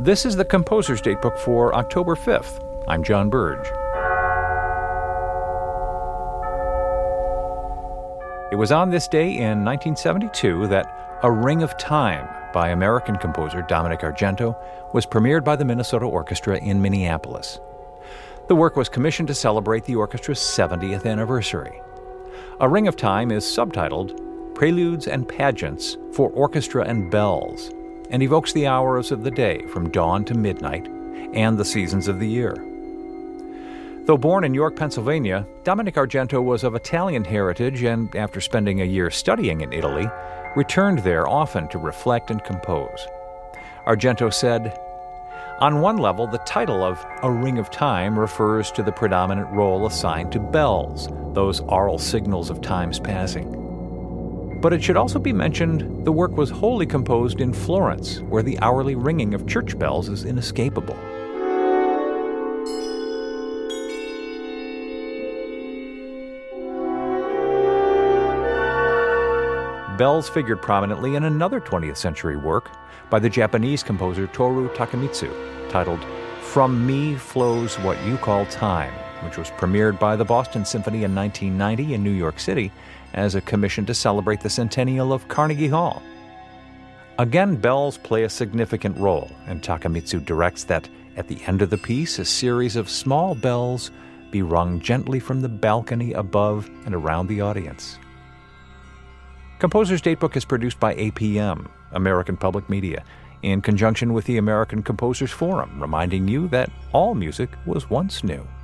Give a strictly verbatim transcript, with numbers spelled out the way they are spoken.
This is the Composer's Datebook for October fifth. I'm John Burge. It was on this day in nineteen seventy-two that A Ring of Time by American composer Dominic Argento was premiered by the Minnesota Orchestra in Minneapolis. The work was commissioned to celebrate the orchestra's seventieth anniversary. A Ring of Time is subtitled Preludes and Pageants for Orchestra and Bells, and evokes the hours of the day from dawn to midnight and the seasons of the year. Though born in York, Pennsylvania, Dominic Argento was of Italian heritage and, after spending a year studying in Italy, returned there often to reflect and compose. Argento said, "On one level, the title of A Ring of Time refers to the predominant role assigned to bells, those aural signals of time's passing. But it should also be mentioned the work was wholly composed in Florence, where the hourly ringing of church bells is inescapable." Bells figured prominently in another twentieth century work by the Japanese composer Toru Takemitsu, titled From Me Flows What You Call Time, which was premiered by the Boston Symphony in nineteen ninety in New York City as a commission to celebrate the centennial of Carnegie Hall. Again, bells play a significant role, and Takemitsu directs that, at the end of the piece, a series of small bells be rung gently from the balcony above and around the audience. Composer's Datebook is produced by A P M, American Public Media, in conjunction with the American Composers Forum, reminding you that all music was once new.